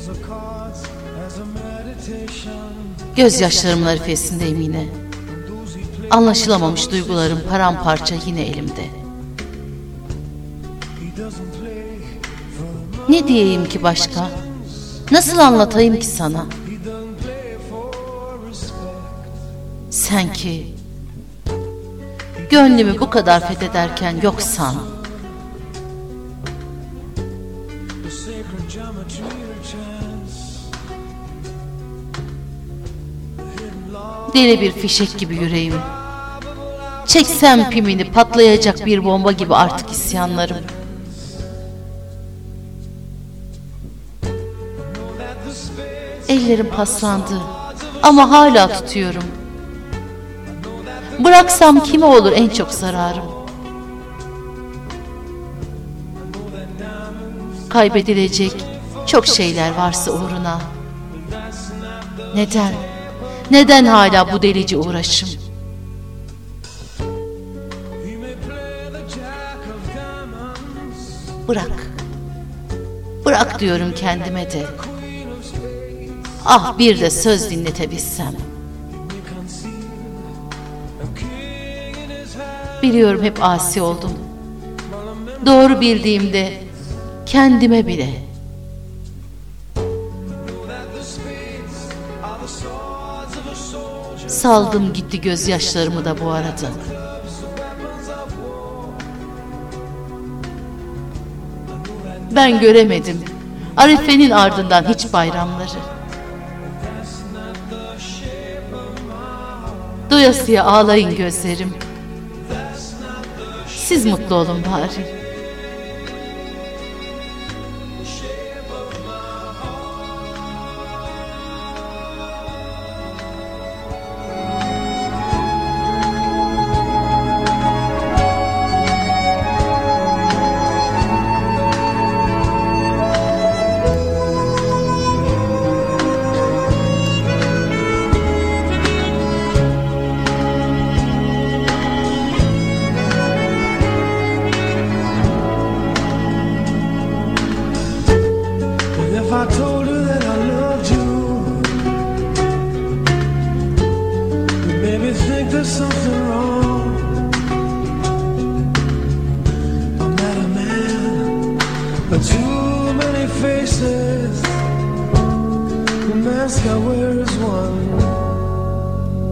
Gözyaşlarımın arifesindeyim yine. Anlaşılamamış duygularım paramparça yine elimde. Ne diyeyim ki başka? Nasıl anlatayım ki sana? Sen ki gönlümü bu kadar fethederken yoksan, deli bir fişek gibi yüreğim. Çeksem pimini patlayacak bir bomba gibi artık isyanlarım. Ellerim paslandı ama hala tutuyorum. Bıraksam kime olur en çok zararım? Kaybedilecek çok şeyler varsa uğruna. Neden? Neden hala bu delici uğraşım? Bırak. Bırak diyorum kendime de. Ah bir de söz dinletebilsem. Biliyorum hep asi oldum. Doğru bildiğimde kendime bile. Saldım gitti gözyaşlarımı da bu arada. Ben göremedim Arife'nin ardından hiç bayramları. Doyasıya ağlayın gözlerim. Siz mutlu olun bari. If I told you that I loved you, you maybe think there's something wrong. I'm not a man, but too many faces. The mask I wear is one.